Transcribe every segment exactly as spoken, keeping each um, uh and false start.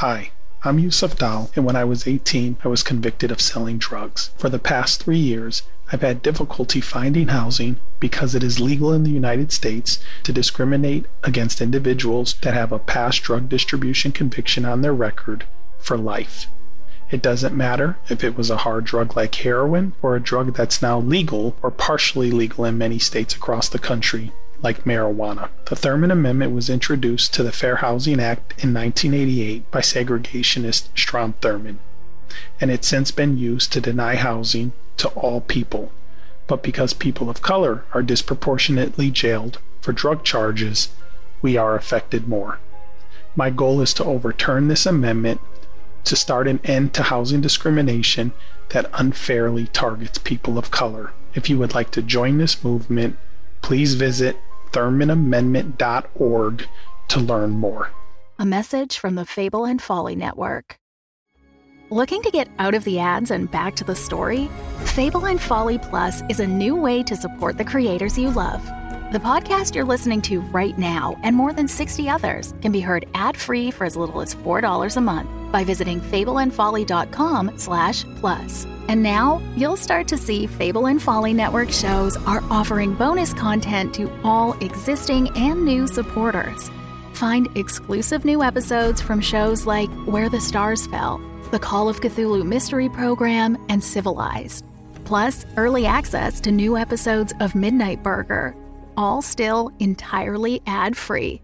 Hi, I'm Yusuf Dal, and when I was eighteen, I was convicted of selling drugs. For the past three years, I've had difficulty finding housing because it is legal in the United States to discriminate against individuals that have a past drug distribution conviction on their record for life. It doesn't matter if it was a hard drug like heroin or a drug that's now legal or partially legal in many states across the country, like marijuana. The Thurman Amendment was introduced to the Fair Housing Act in nineteen eighty-eight by segregationist Strom Thurmond, and it's since been used to deny housing to all people. But because people of color are disproportionately jailed for drug charges, we are affected more. My goal is to overturn this amendment to start an end to housing discrimination that unfairly targets people of color. If you would like to join this movement, please visit thurman amendment dot org to learn more. A message from the Fable and Folly Network. Looking to get out of the ads and back to the story? Fable and Folly Plus is a new way to support the creators you love. The podcast you're listening to right now and more than sixty others can be heard ad-free for as little as four dollars a month by visiting fableandfolly.com slash plus. And now you'll start to see Fable and Folly Network shows are offering bonus content to all existing and new supporters. Find exclusive new episodes from shows like Where the Stars Fell, The Call of Cthulhu Mystery Program, and Civilized. Plus, early access to new episodes of Midnight Burger, all still entirely ad-free.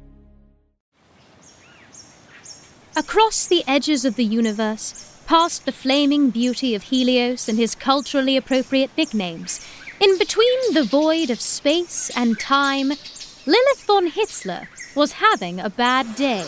Across the edges of the universe, past the flaming beauty of Helios and his culturally appropriate nicknames, in between the void of space and time, Lilith von Hitzler was having a bad day.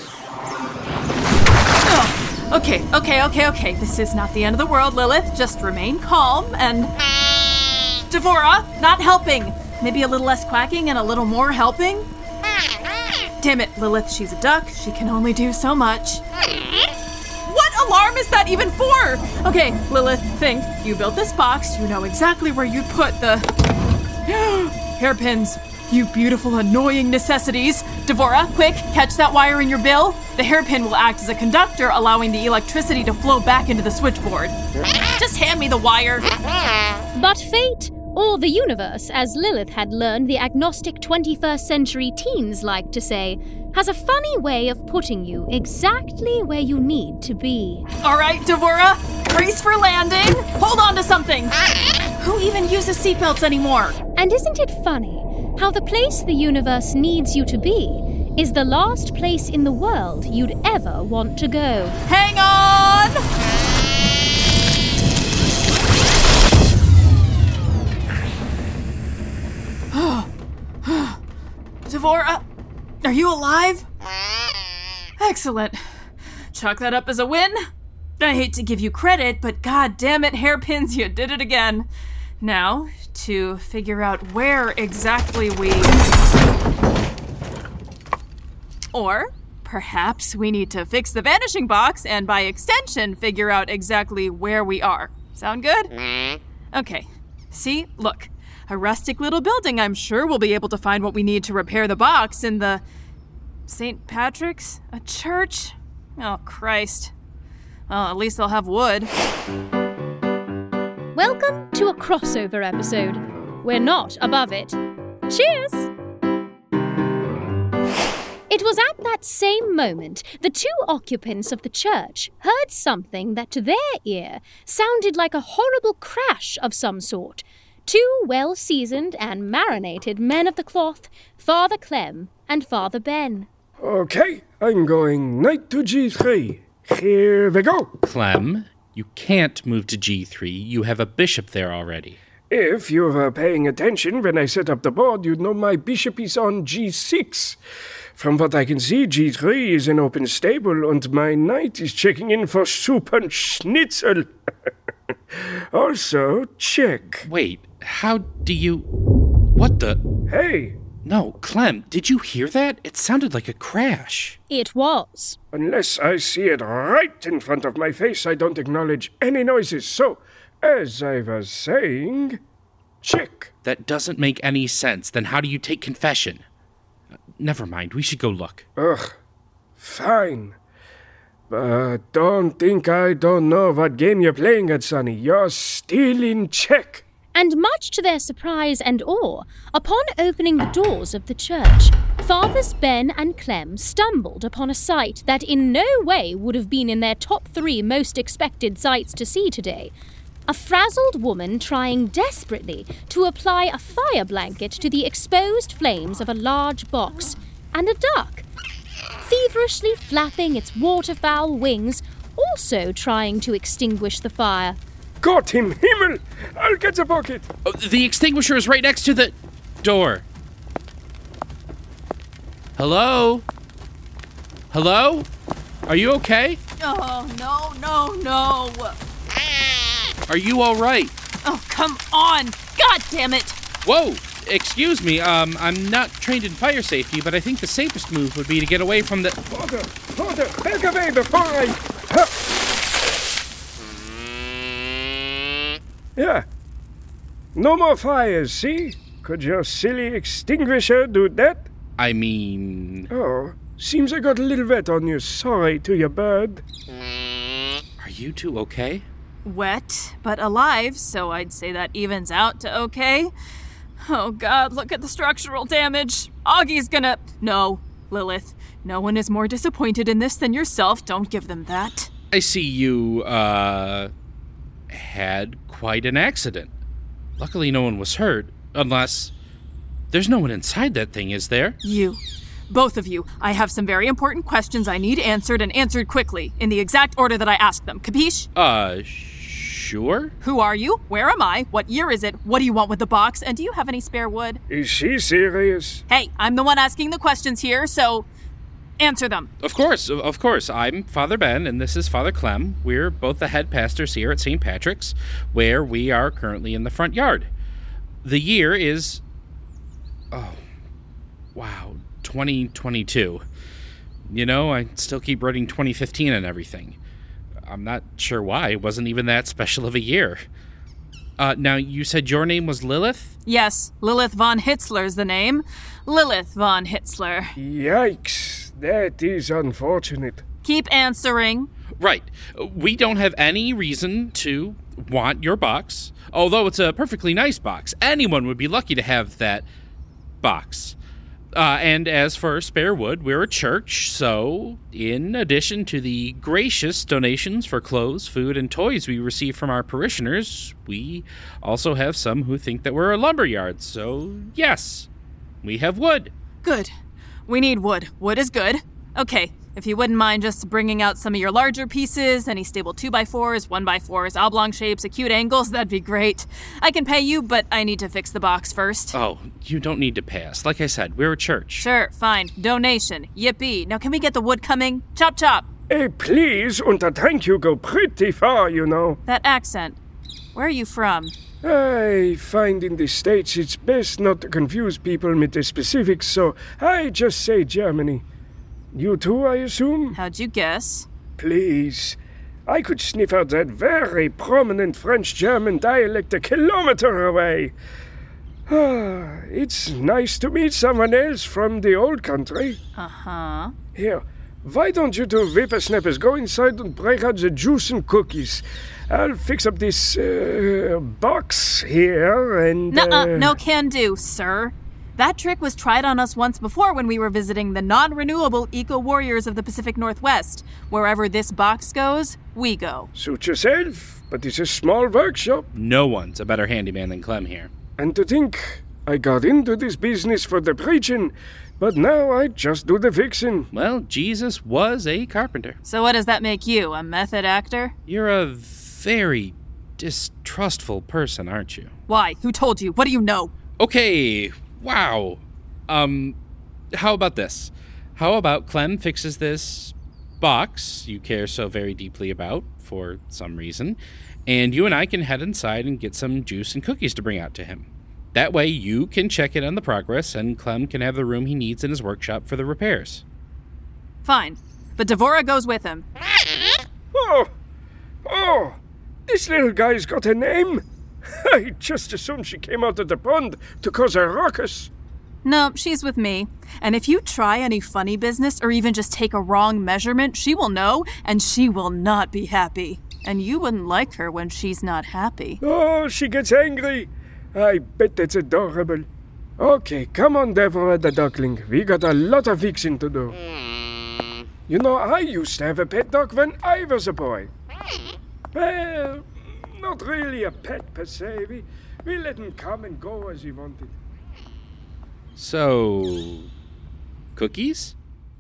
Oh, okay, okay, okay, okay. This is not the end of the world, Lilith. Just remain calm and... Devora, not helping. Maybe a little less quacking and a little more helping? Damn it, Lilith, she's a duck. She can only do so much. What alarm is that even for? Okay, Lilith, think. You built this box. You know exactly where you put the... hairpins. You beautiful, annoying necessities. Devora, quick, catch that wire in your bill. The hairpin will act as a conductor, allowing the electricity to flow back into the switchboard. Just hand me the wire. But fate, or the universe, as Lilith had learned the agnostic twenty-first century teens like to say, has a funny way of putting you exactly where you need to be. All right, Devora, brace for landing. Hold on to something. Who even uses seatbelts anymore? And isn't it funny how the place the universe needs you to be is the last place in the world you'd ever want to go? Hang on! Devora, are you alive? Excellent. Chalk that up as a win. I hate to give you credit, but god damn it, hairpins, you did it again. Now, to figure out where exactly we... Or perhaps we need to fix the vanishing box and by extension figure out exactly where we are. Sound good? Okay. See? Look. A rustic little building. I'm sure we'll be able to find what we need to repair the box in the... Saint Patrick's? A church? Oh, Christ. Well, at least they'll have wood. Welcome to a crossover episode. We're not above it. Cheers! It was at that same moment the two occupants of the church heard something that to their ear sounded like a horrible crash of some sort. Two well-seasoned and marinated men of the cloth, Father Clem and Father Ben. Okay, I'm going knight to G three. Here we go. Clem, you can't move to G three. You have a bishop there already. If you were paying attention when I set up the board, you'd know my bishop is on G six. From what I can see, G three is an open stable, and my knight is checking in for soup and schnitzel. Also, check. Wait, how do you... What the... Hey! No, Clem, did you hear that? It sounded like a crash. It was. Unless I see it right in front of my face, I don't acknowledge any noises. So, as I was saying, check. That doesn't make any sense. Then how do you take confession? Uh, never mind, we should go look. Ugh, fine. Uh, don't think I don't know what game you're playing at, Sonny. You're still in check. And much to their surprise and awe, upon opening the doors of the church, Fathers Ben and Clem stumbled upon a sight that in no way would have been in their top three most expected sights to see today. A frazzled woman trying desperately to apply a fire blanket to the exposed flames of a large box, and a duck, feverishly flapping its waterfowl wings, also trying to extinguish the fire. Got him, Himmel! I'll get the bucket. Oh, the extinguisher is right next to the door. Hello? Hello? Are you okay? Oh, no, no, no. Are you all right? Oh, come on. God damn it. Whoa! Excuse me, um, I'm not trained in fire safety, but I think the safest move would be to get away from the... Father, Father, back away before I... Huh. Yeah. No more fires, see? Could your silly extinguisher do that? I mean... Oh, seems I got a little wet on you. Sorry to your bird. Are you two okay? Wet, but alive, so I'd say that evens out to okay. Oh God, look at the structural damage. Augie's gonna... No, Lilith, no one is more disappointed in this than yourself. Don't give them that. I see you, uh... had quite an accident. Luckily no one was hurt, unless... There's no one inside that thing, is there? You. Both of you. I have some very important questions I need answered, and answered quickly, in the exact order that I asked them. Capiche? Uh, sure? Who are you? Where am I? What year is it? What do you want with the box? And do you have any spare wood? Is she serious? Hey, I'm the one asking the questions here, so answer them. Of course, of course. I'm Father Ben, and this is Father Clem. We're both the head pastors here at Saint Patrick's, where we are currently in the front yard. The year is... Oh, wow, twenty twenty-two. You know, I still keep writing twenty fifteen and everything. I'm not sure why. It wasn't even that special of a year. Uh, now, you said your name was Lilith? Yes, Lilith von Hitzler's the name. Lilith von Hitzler. Yikes, that is unfortunate. Keep answering. Right. We don't have any reason to want your box, although it's a perfectly nice box. Anyone would be lucky to have that box. Uh, and as for spare wood, we're a church, so in addition to the gracious donations for clothes, food, and toys we receive from our parishioners, we also have some who think that we're a lumberyard. So, yes, we have wood. Good. We need wood. Wood is good. Okay, if you wouldn't mind just bringing out some of your larger pieces, any stable two by fours, one by fours, oblong shapes, acute angles, that'd be great. I can pay you, but I need to fix the box first. Oh, you don't need to pay us. Like I said, we're a church. Sure, fine. Donation. Yippee. Now can we get the wood coming? Chop chop. Hey, please, and the thank you go pretty far, you know. That accent. Where are you from? I find in the States it's best not to confuse people with the specifics, so I just say Germany. You too, I assume? How'd you guess? Please. I could sniff out that very prominent French-German dialect a kilometer away. Ah, it's nice to meet someone else from the old country. Uh-huh. Here, why don't you two whippersnappers go inside and break out the juice and cookies? I'll fix up this, uh, box here and... Nuh-uh, uh... no can do, sir. That trick was tried on us once before when we were visiting the non-renewable eco-warriors of the Pacific Northwest. Wherever this box goes, we go. Suit yourself, but it's a small workshop. No one's a better handyman than Clem here. And to think, I got into this business for the preaching, but now I just do the fixing. Well, Jesus was a carpenter. So what does that make you, a method actor? You're a very distrustful person, aren't you? Why? Who told you? What do you know? Okay, wow. Um, how about this? How about Clem fixes this box you care so very deeply about for some reason, and you and I can head inside and get some juice and cookies to bring out to him. That way you can check in on the progress, and Clem can have the room he needs in his workshop for the repairs. Fine, but Devora goes with him. Oh, oh, this little guy's got a name. I just assumed she came out of the pond to cause a ruckus. No, she's with me. And if you try any funny business or even just take a wrong measurement, she will know, and she will not be happy. And you wouldn't like her when she's not happy. Oh, she gets angry. I bet that's adorable. Okay, come on, Deborah the duckling. We got a lot of fixing to do. You know, I used to have a pet dog when I was a boy. Well, not really a pet per se. We, we let him come and go as he wanted. So, cookies?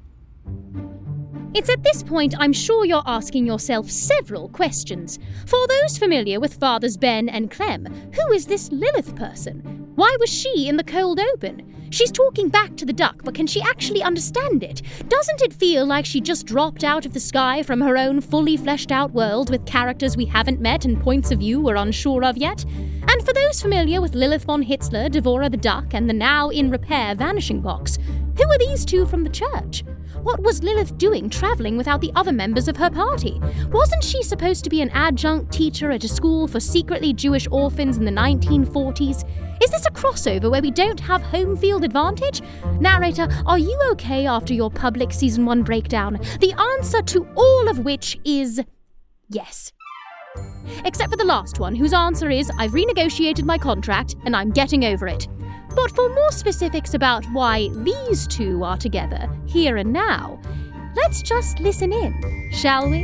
It's at this point I'm sure you're asking yourself several questions. For those familiar with Fathers Ben and Clem, who is this Lilith person? Why was she in the cold open? She's talking back to the duck, but can she actually understand it? Doesn't it feel like she just dropped out of the sky from her own fully fleshed out world with characters we haven't met and points of view we're unsure of yet? And for those familiar with Lilith von Hitzler, Devora the Duck, and the now in repair Vanishing Box, who are these two from the church? What was Lilith doing travelling without the other members of her party? Wasn't she supposed to be an adjunct teacher at a school for secretly Jewish orphans in the nineteen forties? Is this a crossover where we don't have home field advantage? Narrator, are you okay after your public season one breakdown? The answer to all of which is yes. Except for the last one, whose answer is I've renegotiated my contract and I'm getting over it. But for more specifics about why these two are together, here and now, let's just listen in, shall we?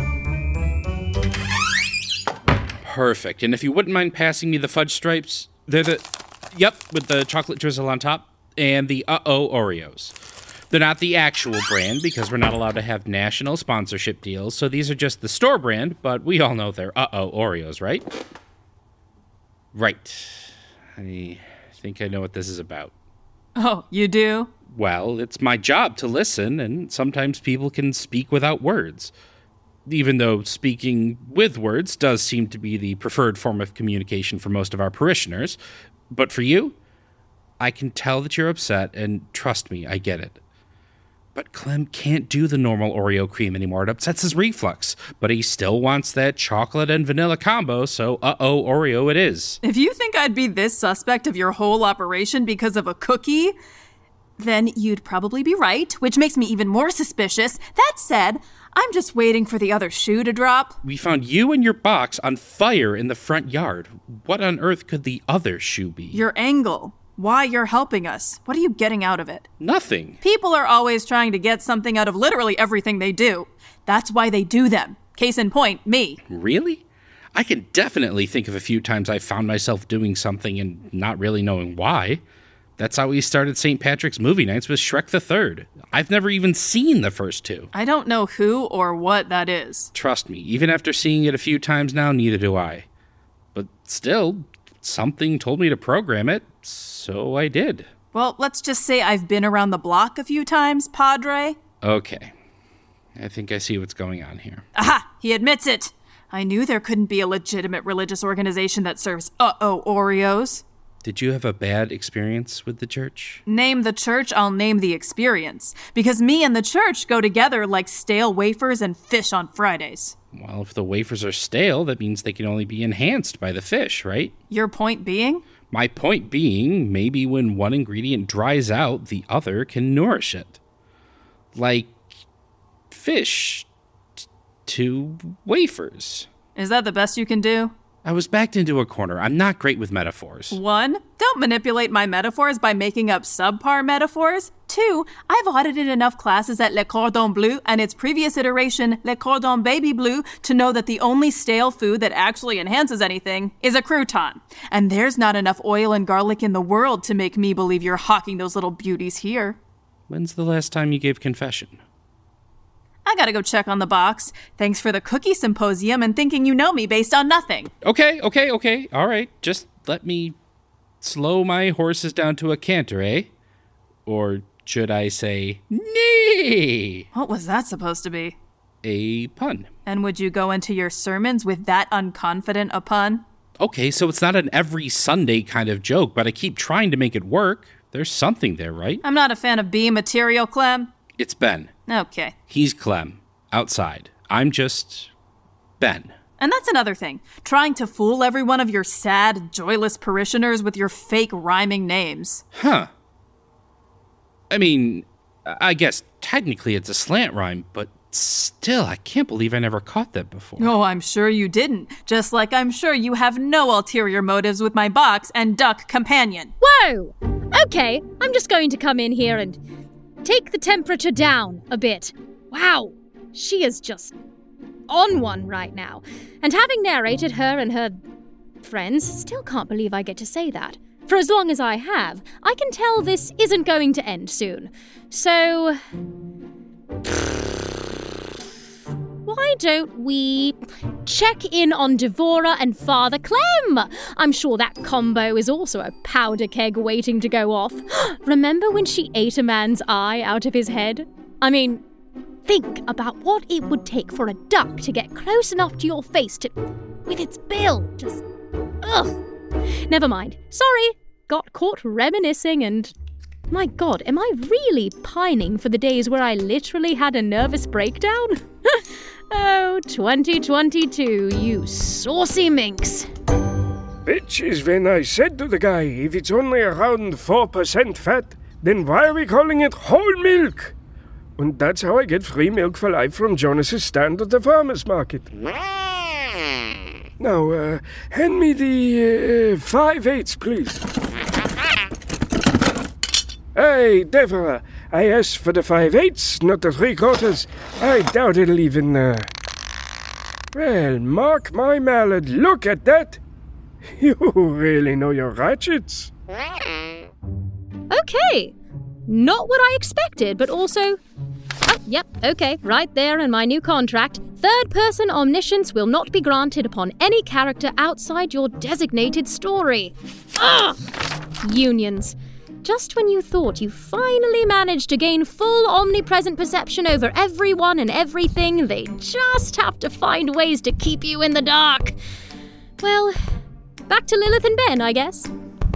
Perfect. And if you wouldn't mind passing me the fudge stripes, they're the, yep, with the chocolate drizzle on top, and the Uh-Oh Oreos. They're not the actual brand because we're not allowed to have national sponsorship deals, so these are just the store brand, but we all know they're Uh-Oh Oreos, right? Right. I think I know what this is about. Oh, you do? Well, it's my job to listen, and sometimes people can speak without words. Even though speaking with words does seem to be the preferred form of communication for most of our parishioners. But for you, I can tell that you're upset, and trust me, I get it. But Clem can't do the normal Oreo cream anymore. It upsets his reflux. But he still wants that chocolate and vanilla combo, so uh-oh, Oreo it is. If you think I'd be this suspect of your whole operation because of a cookie, then you'd probably be right, which makes me even more suspicious. That said, I'm just waiting for the other shoe to drop. We found you and your box on fire in the front yard. What on earth could the other shoe be? Your angle. Why you're helping us. What are you getting out of it? Nothing. People are always trying to get something out of literally everything they do. That's why they do them. Case in point, me. Really? I can definitely think of a few times I found myself doing something and not really knowing why. That's how we started Saint Patrick's movie nights with Shrek the Third. I've never even seen the first two. I don't know who or what that is. Trust me, even after seeing it a few times now, neither do I. But still, something told me to program it, so I did. Well, let's just say I've been around the block a few times, Padre. Okay. I think I see what's going on here. Aha! He admits it! I knew there couldn't be a legitimate religious organization that serves uh-oh Oreos. Did you have a bad experience with the church? Name the church, I'll name the experience. Because me and the church go together like stale wafers and fish on Fridays. Well, if the wafers are stale, that means they can only be enhanced by the fish, right? Your point being? My point being, maybe when one ingredient dries out, the other can nourish it. Like fish t- to wafers. Is that the best you can do? I was backed into a corner. I'm not great with metaphors. One, don't manipulate my metaphors by making up subpar metaphors. Two, I've audited enough classes at Le Cordon Bleu and its previous iteration, Le Cordon Baby Bleu, to know that the only stale food that actually enhances anything is a crouton. And there's not enough oil and garlic in the world to make me believe you're hawking those little beauties here. When's the last time you gave confession? I gotta go check on the box. Thanks for the cookie symposium and thinking you know me based on nothing. Okay, okay, okay. All right. Just let me slow my horses down to a canter, eh? Or should I say, nee? What was that supposed to be? A pun. And would you go into your sermons with that unconfident a pun? Okay, so it's not an every Sunday kind of joke, but I keep trying to make it work. There's something there, right? I'm not a fan of B material, Clem. It's Ben. Okay. He's Clem, outside. I'm just Ben. And that's another thing. Trying to fool every one of your sad, joyless parishioners with your fake rhyming names. Huh. I mean, I guess technically it's a slant rhyme, but still, I can't believe I never caught that before. Oh, I'm sure you didn't. Just like I'm sure you have no ulterior motives with my box and duck companion. Whoa! Okay, I'm just going to come in here and take the temperature down a bit. Wow, she is just on one right now. And having narrated her and her friends, still can't believe I get to say that. For as long as I have, I can tell this isn't going to end soon. So, why don't we check in on Devora and Father Clem? I'm sure that combo is also a powder keg waiting to go off. Remember when she ate a man's eye out of his head? I mean, think about what it would take for a duck to get close enough to your face to, with its bill. Just, ugh. Never mind. Sorry. Got caught reminiscing and... My God, am I really pining for the days where I literally had a nervous breakdown? Oh, twenty twenty-two, you saucy minx. Which is when I said to the guy, if it's only around four percent fat, then why are we calling it whole milk? And that's how I get free milk for life from Jonas's stand at the farmer's market. Now, uh, hand me the uh, five-eighths, please. Hey, Deborah, I asked for the five-eighths, not the three-quarters. I doubt it'll even, uh... Well, mark my mallet, look at that! You really know your ratchets. Okay. Not what I expected, but also... Oh, yep, okay, right there in my new contract. Third-person omniscience will not be granted upon any character outside your designated story. Ugh! Unions. Just when you thought you finally managed to gain full omnipresent perception over everyone and everything, they just have to find ways to keep you in the dark. Well, back to Lilith and Ben, I guess.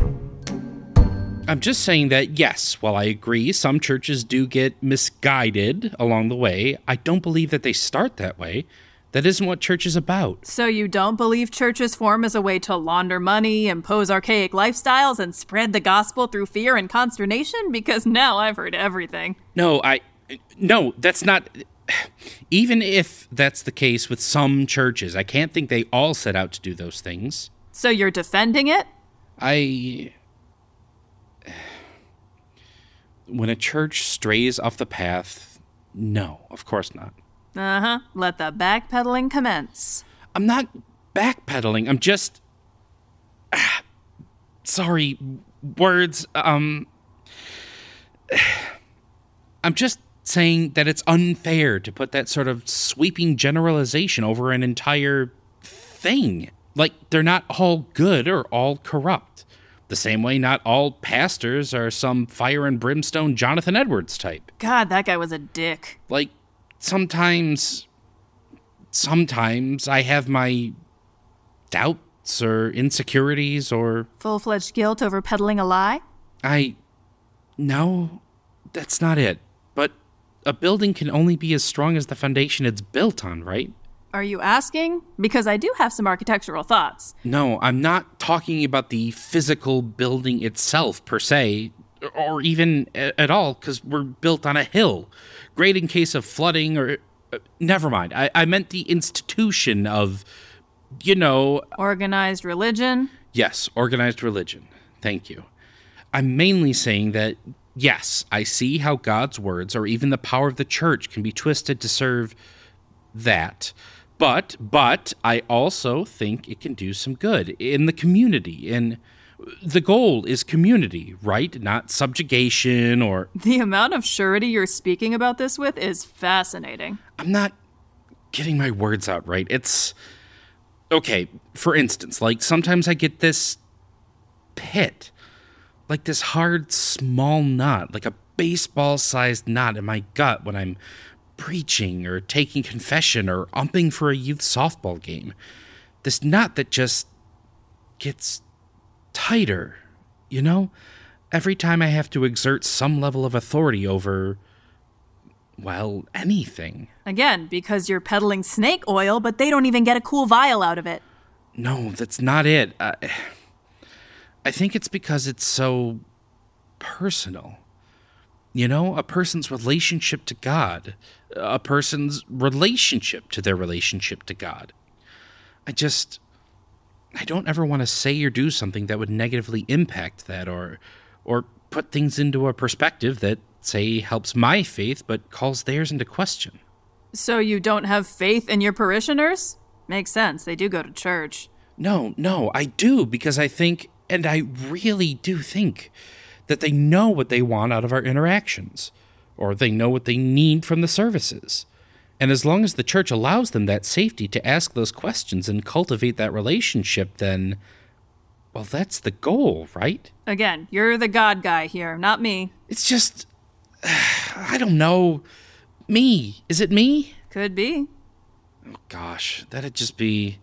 I'm just saying that, yes, while I agree some churches do get misguided along the way, I don't believe that they start that way. That isn't what church is about. So you don't believe churches form as a way to launder money, impose archaic lifestyles, and spread the gospel through fear and consternation? Because now I've heard everything. No, I... No, that's not... Even if that's the case with some churches, I can't think they all set out to do those things. So you're defending it? I... When a church strays off the path, no, of course not. Uh-huh. Let the backpedaling commence. I'm not backpedaling. I'm just... Ah, sorry, words. Um... I'm just saying that it's unfair to put that sort of sweeping generalization over an entire thing. Like, they're not all good or all corrupt. The same way not all pastors are some fire and brimstone Jonathan Edwards type. God, that guy was a dick. Like, sometimes, sometimes I have my doubts or insecurities or... Full-fledged guilt over peddling a lie? I... No, that's not it. But a building can only be as strong as the foundation it's built on, right? Are you asking? Because I do have some architectural thoughts. No, I'm not talking about the physical building itself, per se, or even at all, because we're built on a hill. Great in case of flooding or... Uh, never mind. I, I meant the institution of, you know... Organized religion? Yes, organized religion. Thank you. I'm mainly saying that, yes, I see how God's words or even the power of the church can be twisted to serve that. But, but, I also think it can do some good in the community. And the goal is community, right? Not subjugation or... The amount of surety you're speaking about this with is fascinating. I'm not getting my words out right. It's... Okay, for instance, like sometimes I get this pit. Like this hard, small knot, like a baseball-sized knot in my gut when I'm preaching or taking confession or umping for a youth softball game. This knot that just gets tighter, you know? Every time I have to exert some level of authority over, well, anything. Again, because you're peddling snake oil, but they don't even get a cool vial out of it. No, that's not it. I, I think it's because it's so personal. You know, a person's relationship to God, a person's relationship to their relationship to God. I just, I don't ever want to say or do something that would negatively impact that or, or put things into a perspective that, say, helps my faith but calls theirs into question. So you don't have faith in your parishioners? Makes sense. They do go to church. No, no, I do, because I think, and I really do think, that they know what they want out of our interactions, or they know what they need from the services. And as long as the church allows them that safety to ask those questions and cultivate that relationship, then, well, that's the goal, right? Again, you're the God guy here, not me. It's just, I don't know. Me. Is it me? Could be. Oh, gosh, that'd just be...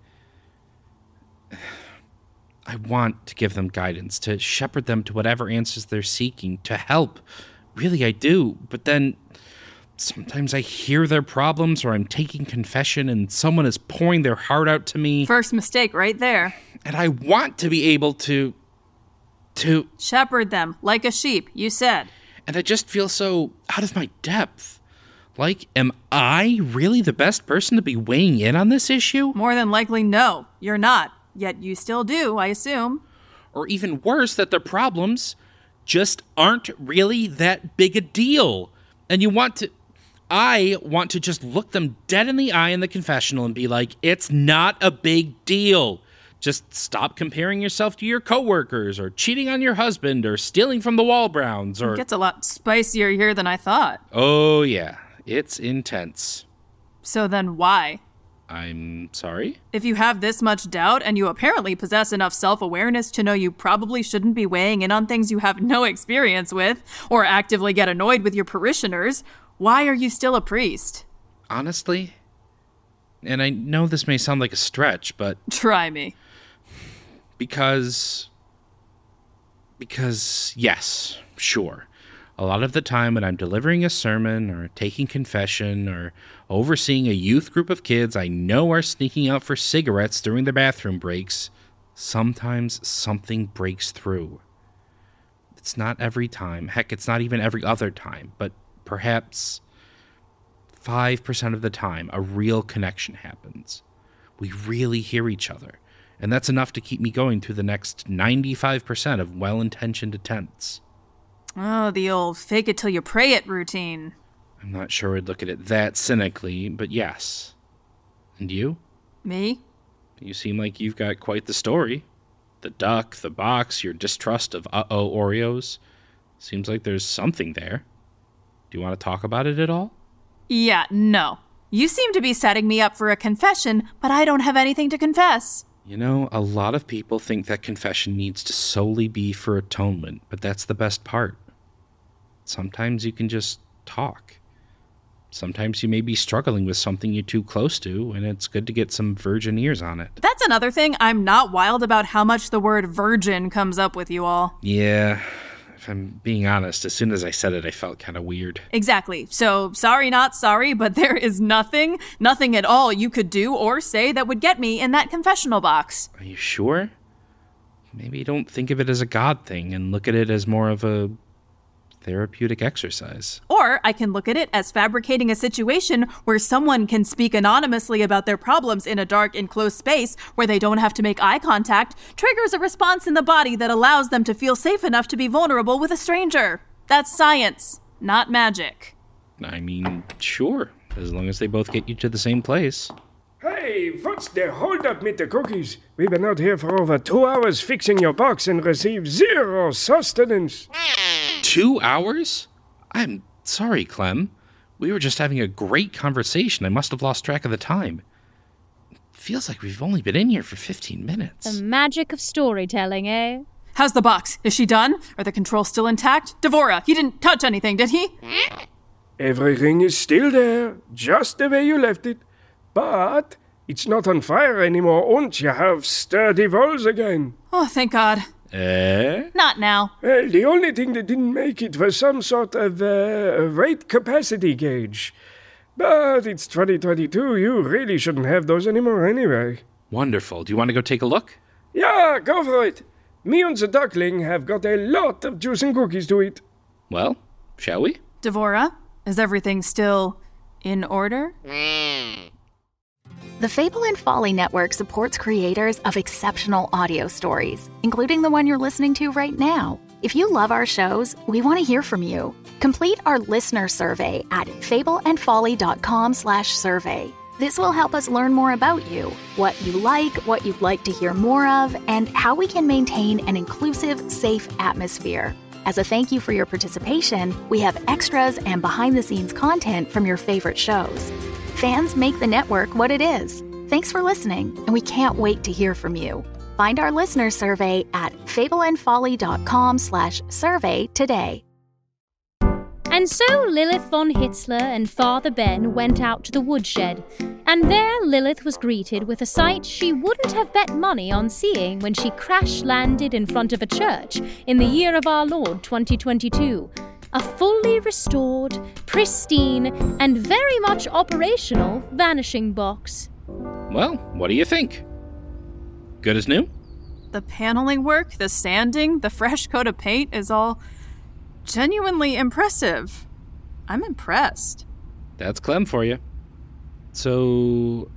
I want to give them guidance, to shepherd them to whatever answers they're seeking, to help. Really, I do. But then sometimes I hear their problems, or I'm taking confession and someone is pouring their heart out to me. First mistake right there. And I want to be able to... to... shepherd them, like a sheep, you said. And I just feel so out of my depth. Like, am I really the best person to be weighing in on this issue? More than likely, no, you're not. Yet you still do, I assume. Or even worse, that their problems just aren't really that big a deal. And you want to... I want to just look them dead in the eye in the confessional and be like, it's not a big deal. Just stop comparing yourself to your coworkers, or cheating on your husband, or stealing from the Walbrowns, or... It gets a lot spicier here than I thought. Oh, yeah. It's intense. So then why? I'm sorry? If you have this much doubt, and you apparently possess enough self-awareness to know you probably shouldn't be weighing in on things you have no experience with, or actively get annoyed with your parishioners, why are you still a priest? Honestly, and I know this may sound like a stretch, but... Try me. Because... Because, yes, sure. A lot of the time when I'm delivering a sermon, or taking confession, or overseeing a youth group of kids I know are sneaking out for cigarettes during the bathroom breaks, sometimes something breaks through. It's not every time. Heck, it's not even every other time. But perhaps five percent of the time, a real connection happens. We really hear each other. And that's enough to keep me going through the next ninety-five percent of well-intentioned attempts. Oh, the old fake it till you pray it routine. I'm not sure I'd look at it that cynically, but yes. And you? Me? You seem like you've got quite the story. The duck, the box, your distrust of uh-oh Oreos. Seems like there's something there. Do you want to talk about it at all? Yeah, no. You seem to be setting me up for a confession, but I don't have anything to confess. You know, a lot of people think that confession needs to solely be for atonement, but that's the best part. Sometimes you can just talk. Sometimes you may be struggling with something you're too close to, and it's good to get some virgin ears on it. That's another thing. I'm not wild about how much the word virgin comes up with you all. Yeah, if I'm being honest, as soon as I said it, I felt kind of weird. Exactly. So, sorry not sorry, but there is nothing, nothing at all you could do or say that would get me in that confessional box. Are you sure? Maybe don't think of it as a God thing and look at it as more of a therapeutic exercise. Or I can look at it as fabricating a situation where someone can speak anonymously about their problems in a dark, enclosed space where they don't have to make eye contact, triggers a response in the body that allows them to feel safe enough to be vulnerable with a stranger. That's science, not magic. I mean, sure, as long as they both get you to the same place. Hey, what's the holdup with the cookies? We've been out here for over two hours fixing your box and received zero sustenance. Two hours? I'm sorry, Clem. We were just having a great conversation. I must have lost track of the time. Feels like we've only been in here for fifteen minutes. The magic of storytelling, eh? How's the box? Is she done? Are the controls still intact? Devora, he didn't touch anything, did he? Everything is still there, just the way you left it. But it's not on fire anymore, and you have sturdy walls again. Oh, thank God. Eh? Not now. Well, the only thing that didn't make it was some sort of uh, rate capacity gauge. But it's twenty twenty-two, you really shouldn't have those anymore anyway. Wonderful. Do you want to go take a look? Yeah, go for it. Me and the duckling have got a lot of juice and cookies to eat. Well, shall we? Devora, is everything still in order? The Fable and Folly Network supports creators of exceptional audio stories, including the one you're listening to right now. If you love our shows, we want to hear from you. Complete our listener survey at fableandfolly.com slash survey. This will help us learn more about you, what you like, what you'd like to hear more of, and how we can maintain an inclusive, safe atmosphere. As a thank you for your participation, we have extras and behind-the-scenes content from your favorite shows. Fans make the network what it is. Thanks for listening, and we can't wait to hear from you. Find our listener survey at fableandfolly.com slash survey today. And so Lilith von Hitzler and Father Ben went out to the woodshed, and there Lilith was greeted with a sight she wouldn't have bet money on seeing when she crash-landed in front of a church in the year of our Lord twenty twenty-two. A fully restored, pristine, and very much operational vanishing box. Well, what do you think? Good as new? The paneling work, the sanding, the fresh coat of paint is all genuinely impressive. I'm impressed. That's Clem for you. So,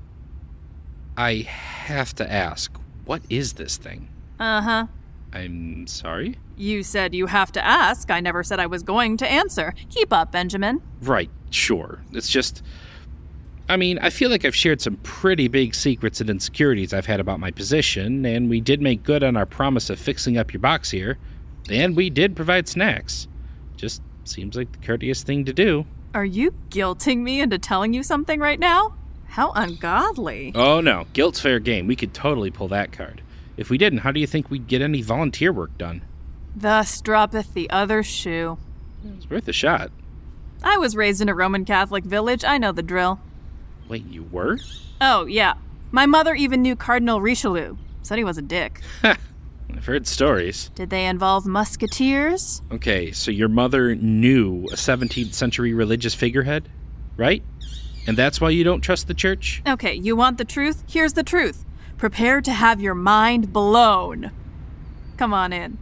I have to ask, what is this thing? Uh-huh. I'm sorry? You said you have to ask. I never said I was going to answer. Keep up, Benjamin. Right, sure. It's just... I mean, I feel like I've shared some pretty big secrets and insecurities I've had about my position, and we did make good on our promise of fixing up your box here, and we did provide snacks. Just seems like the courteous thing to do. Are you guilting me into telling you something right now? How ungodly. Oh no, guilt's fair game. We could totally pull that card. If we didn't, how do you think we'd get any volunteer work done? Thus droppeth the other shoe. It's worth a shot. I was raised in a Roman Catholic village. I know the drill. Wait, you were? Oh, yeah. My mother even knew Cardinal Richelieu. Said he was a dick. I've heard stories. Did they involve musketeers? Okay, so your mother knew a seventeenth century religious figurehead, right? And that's why you don't trust the church? Okay, you want the truth? Here's the truth. Prepare to have your mind blown. Come on in.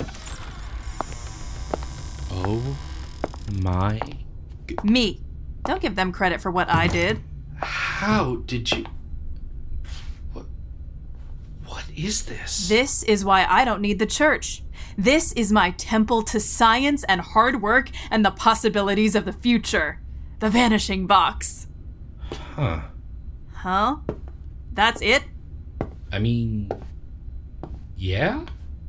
Oh my... Me. Don't give them credit for what I did. How did you... What... What is this? This is why I don't need the church. This is my temple to science and hard work and the possibilities of the future. The vanishing box. Huh. Huh? That's it? I mean... Yeah?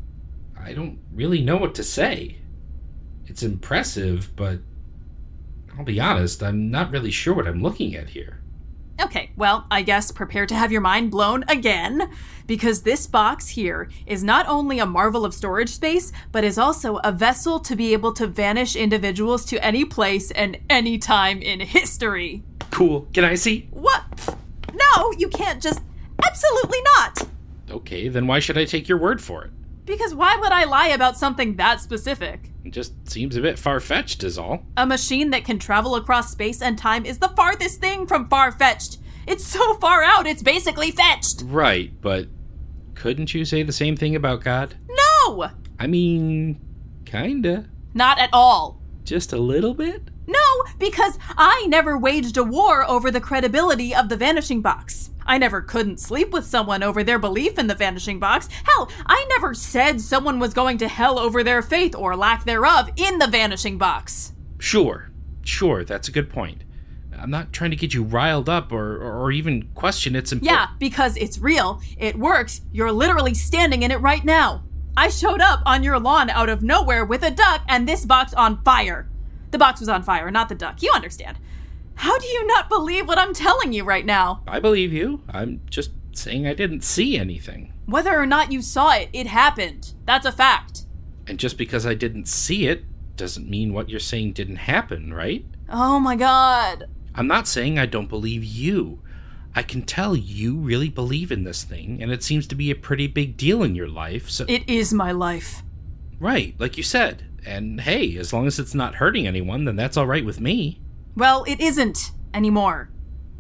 I don't really know what to say. It's impressive, but... I'll be honest, I'm not really sure what I'm looking at here. Okay, well, I guess prepare to have your mind blown again, because this box here is not only a marvel of storage space, but is also a vessel to be able to vanish individuals to any place and any time in history. Cool. Can I see? What? No, you can't just... Absolutely not! Okay, then why should I take your word for it? Because why would I lie about something that specific? It just seems a bit far-fetched is all. A machine that can travel across space and time is the farthest thing from far-fetched. It's so far out, it's basically fetched. Right, but couldn't you say the same thing about God? No! I mean, kinda. Not at all. Just a little bit? No, because I never waged a war over the credibility of the vanishing box. I never couldn't sleep with someone over their belief in the vanishing box. Hell, I never said someone was going to hell over their faith or lack thereof in the vanishing box. Sure, sure, that's a good point. I'm not trying to get you riled up or, or, or even question its importance. Yeah, because it's real, it works, you're literally standing in it right now. I showed up on your lawn out of nowhere with a duck and this box on fire. The box was on fire, not the duck, you understand. How do you not believe what I'm telling you right now? I believe you. I'm just saying I didn't see anything. Whether or not you saw it, it happened. That's a fact. And just because I didn't see it doesn't mean what you're saying didn't happen, right? Oh my god. I'm not saying I don't believe you. I can tell you really believe in this thing, and it seems to be a pretty big deal in your life, so... It is my life. Right, like you said. And hey, as long as it's not hurting anyone, then that's all right with me. Well, it isn't anymore.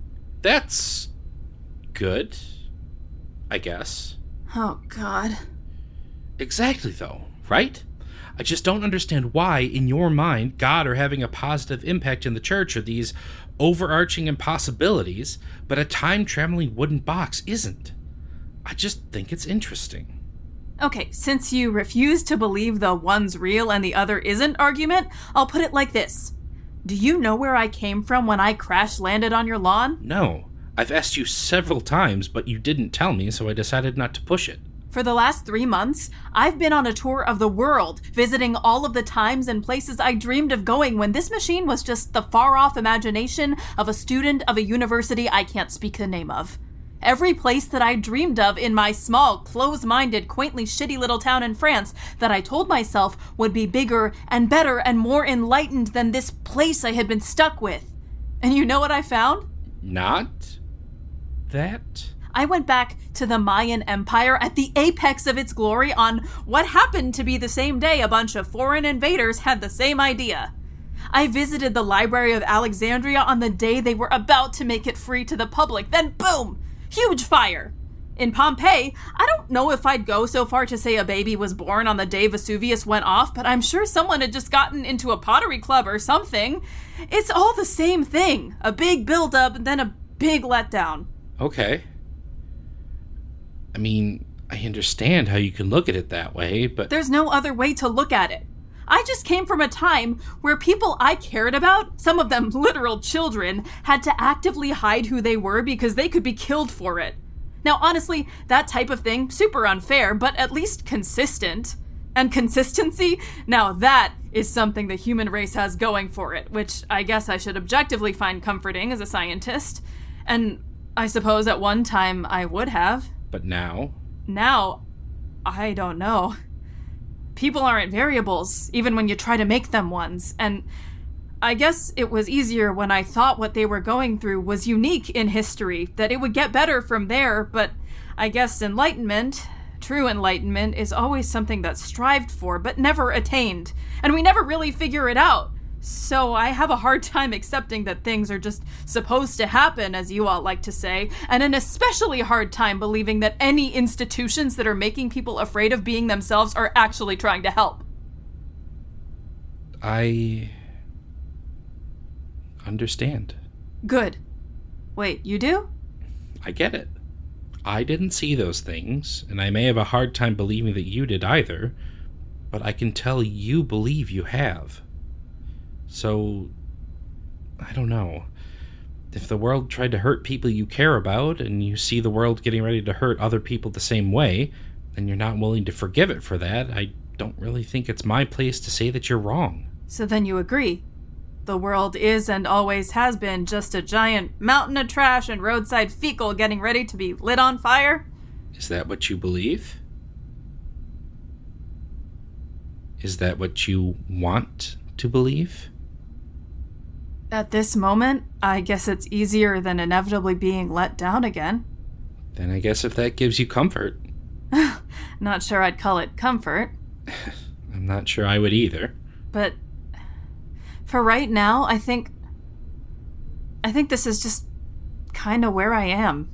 That's good, I guess. Oh, God. Exactly, though, right? I just don't understand why, in your mind, God are having a positive impact in the church or these overarching impossibilities, but a time-traveling wooden box isn't. I just think it's interesting. Okay, since you refuse to believe the one's real and the other isn't argument, I'll put it like this. Do you know where I came from when I crash-landed on your lawn? No. I've asked you several times, but you didn't tell me, so I decided not to push it. For the last three months, I've been on a tour of the world, visiting all of the times and places I dreamed of going when this machine was just the far-off imagination of a student of a university I can't speak the name of. Every place that I dreamed of in my small, close-minded, quaintly shitty little town in France that I told myself would be bigger and better and more enlightened than this place I had been stuck with. And you know what I found? Not that? I went back to the Mayan Empire at the apex of its glory on what happened to be the same day a bunch of foreign invaders had the same idea. I visited the Library of Alexandria on the day they were about to make it free to the public. Then boom! Huge fire! In Pompeii, I don't know if I'd go so far to say a baby was born on the day Vesuvius went off, but I'm sure someone had just gotten into a pottery club or something. It's all the same thing. A big build-up, and then a big letdown. Okay. I mean, I understand how you can look at it that way, but... There's no other way to look at it. I just came from a time where people I cared about, some of them literal children, had to actively hide who they were because they could be killed for it. Now, honestly, that type of thing, super unfair, but at least consistent. And consistency? Now that is something the human race has going for it, which I guess I should objectively find comforting as a scientist. And I suppose at one time I would have. But now? Now, I don't know. People aren't variables, even when you try to make them ones, and I guess it was easier when I thought what they were going through was unique in history, that it would get better from there, but I guess enlightenment, true enlightenment, is always something that's strived for, but never attained, and we never really figure it out. So I have a hard time accepting that things are just supposed to happen, as you all like to say, and an especially hard time believing that any institutions that are making people afraid of being themselves are actually trying to help. I understand. Good. Wait, you do? I get it. I didn't see those things, and I may have a hard time believing that you did either, but I can tell you believe you have. So, I don't know. If the world tried to hurt people you care about, and you see the world getting ready to hurt other people the same way, and you're not willing to forgive it for that, I don't really think it's my place to say that you're wrong. So then you agree? The world is and always has been just a giant mountain of trash and roadside fecal getting ready to be lit on fire? Is that what you believe? Is that what you want to believe? At this moment, I guess it's easier than inevitably being let down again. Then I guess if that gives you comfort. Not sure I'd call it comfort. I'm not sure I would either. But for right now, I think... I think this is just kind of where I am.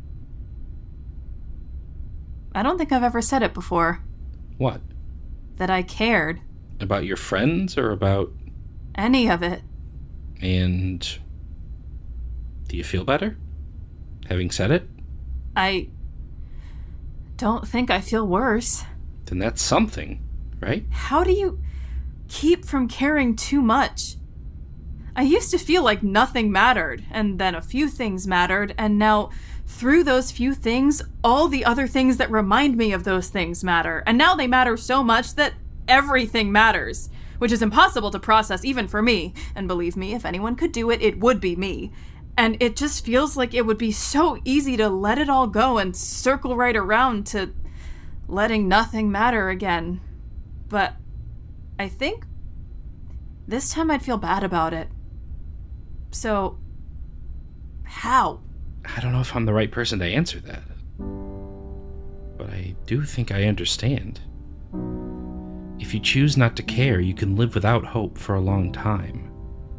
I don't think I've ever said it before. What? That I cared. About your friends or about... Any of it. And do you feel better, having said it? I don't think I feel worse. Then that's something, right? How do you keep from caring too much? I used to feel like nothing mattered, and then a few things mattered, and now through those few things, all the other things that remind me of those things matter. And now they matter so much that everything matters. Which is impossible to process even for me. And believe me, if anyone could do it, it would be me. And it just feels like it would be so easy to let it all go and circle right around to letting nothing matter again. But I think this time I'd feel bad about it. So, how? I don't know if I'm the right person to answer that. But I do think I understand. If you choose not to care, you can live without hope for a long time.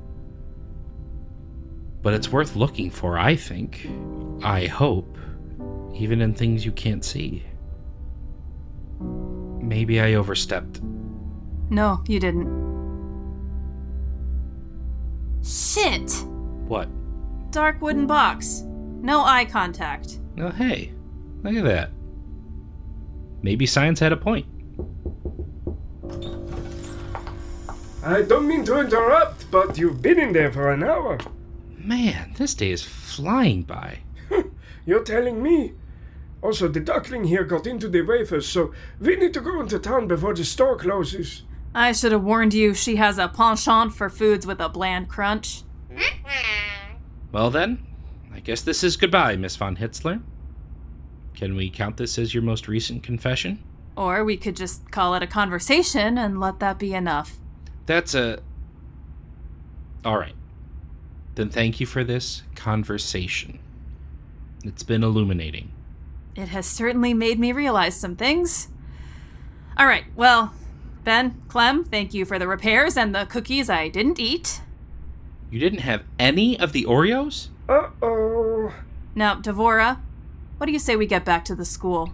But it's worth looking for, I think. I hope. Even in things you can't see. Maybe I overstepped. No, you didn't. Shit! What? Dark wooden box. No eye contact. Oh, hey. Look at that. Maybe science had a point. I don't mean to interrupt, but you've been in there for an hour. Man, this day is flying by. You're telling me? Also, the duckling here got into the wafers, so we need to go into town before the store closes. I should have warned you she has a penchant for foods with a bland crunch. Well then, I guess this is goodbye, Miss von Hitzler. Can we count this as your most recent confession? Or we could just call it a conversation and let that be enough. That's a... Alright. Then thank you for this conversation. It's been illuminating. It has certainly made me realize some things. Alright, well, Ben, Clem, thank you for the repairs and the cookies I didn't eat. You didn't have any of the Oreos? Uh-oh. Now, Devora, what do you say we get back to the school?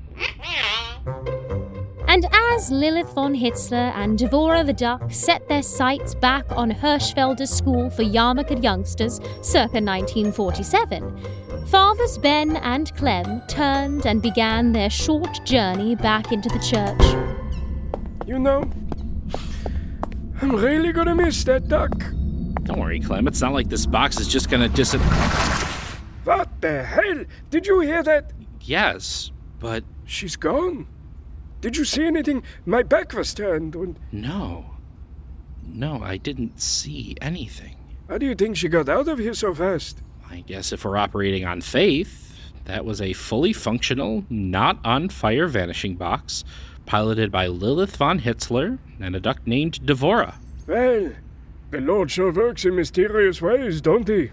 And as Lilith von Hitzler and Devora the Duck set their sights back on Hirschfelder's School for Yarmulke Youngsters circa nineteen forty-seven, Fathers Ben and Clem turned and began their short journey back into the church. You know, I'm really gonna miss that duck. Don't worry, Clem. It's not like this box is just gonna dis... What the hell? Did you hear that? Yes, but... She's gone. Did you see anything? My back was turned when... No. No, I didn't see anything. How do you think she got out of here so fast? I guess if we're operating on faith, that was a fully functional, not on fire vanishing box, piloted by Lilith von Hitzler and a duck named Devora. Well, the Lord sure works in mysterious ways, don't he?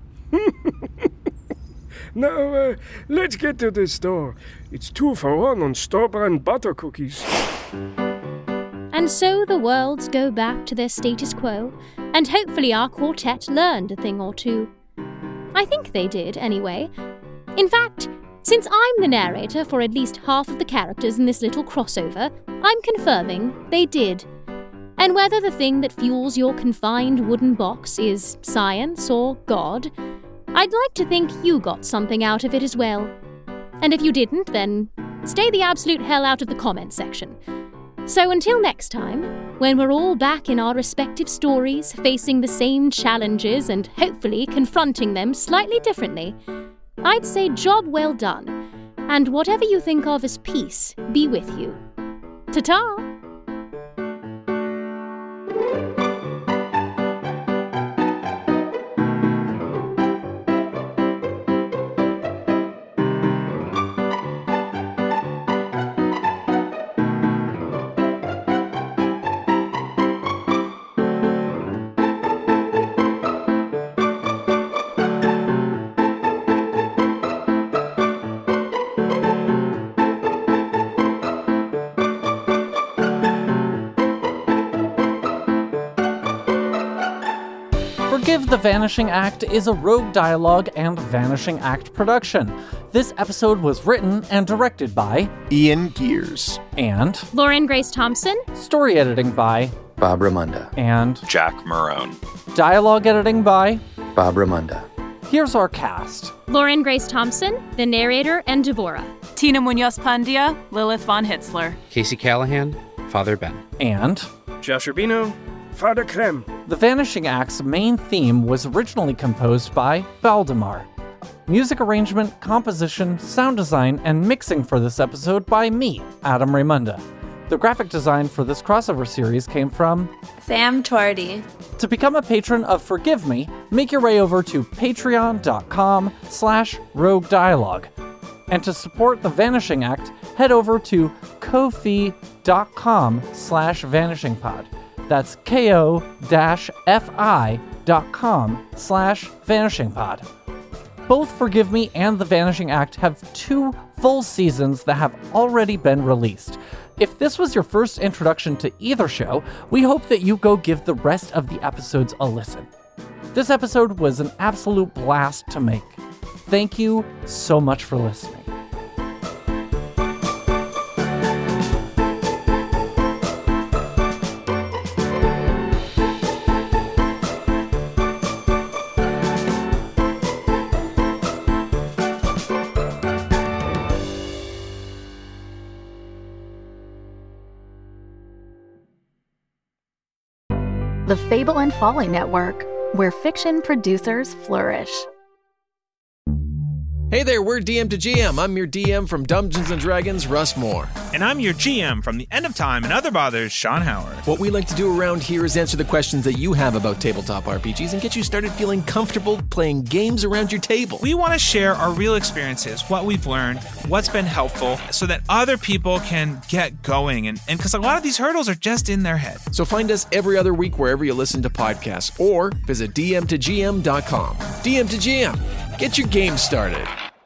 Now, uh, let's get to the store. It's two for one on store-brand butter cookies. And so the worlds go back to their status quo, and hopefully our quartet learned a thing or two. I think they did, anyway. In fact, since I'm the narrator for at least half of the characters in this little crossover, I'm confirming they did. And whether the thing that fuels your confined wooden box is science or God, I'd like to think you got something out of it as well. And if you didn't, then stay the absolute hell out of the comment section. So until next time, when we're all back in our respective stories, facing the same challenges and hopefully confronting them slightly differently, I'd say job well done, and whatever you think of as peace be with you. Ta-ta! Forgive the Vanishing Act is a Rogue Dialogue and Vanishing Act production. This episode was written and directed by Ian Gears and Lauren Grace Thompson. Story editing by Bob Ramunda and Jack Marone. Dialogue editing by Bob Ramunda. Here's our cast. Lauren Grace Thompson, the narrator, and Devora. Tina Munoz Pandia, Lilith von Hitzler. Casey Callahan, Father Ben. And Josh Urbino, Father Clem. The Vanishing Act's main theme was originally composed by Valdemar. Music arrangement, composition, sound design, and mixing for this episode by me, Adam Raymunda. The graphic design for this crossover series came from Sam Twardy. To become a patron of Forgive Me, make your way over to patreon.com slash rogue dialogue. And to support The Vanishing Act, head over to ko-fi.com slash vanishingpod. That's ko-fi.com slash vanishingpod. Both Forgive Me and The Vanishing Act have two full seasons that have already been released. If this was your first introduction to either show, we hope that you go give the rest of the episodes a listen. This episode was an absolute blast to make. Thank you so much for listening. The Fable and Folly Network, where fiction producers flourish. Hey there, we're D M to G M. I'm your D M from Dungeons and Dragons, Russ Moore. And I'm your G M from The End of Time and Other Bothers, Sean Howard. What we like to do around here is answer the questions that you have about tabletop R P Gs and get you started feeling comfortable playing games around your table. We want to share our real experiences, what we've learned, what's been helpful, so that other people can get going. And because a lot of these hurdles are just in their head. So find us every other week wherever you listen to podcasts or visit D M to G M dot com. D M to G M. Get your game started.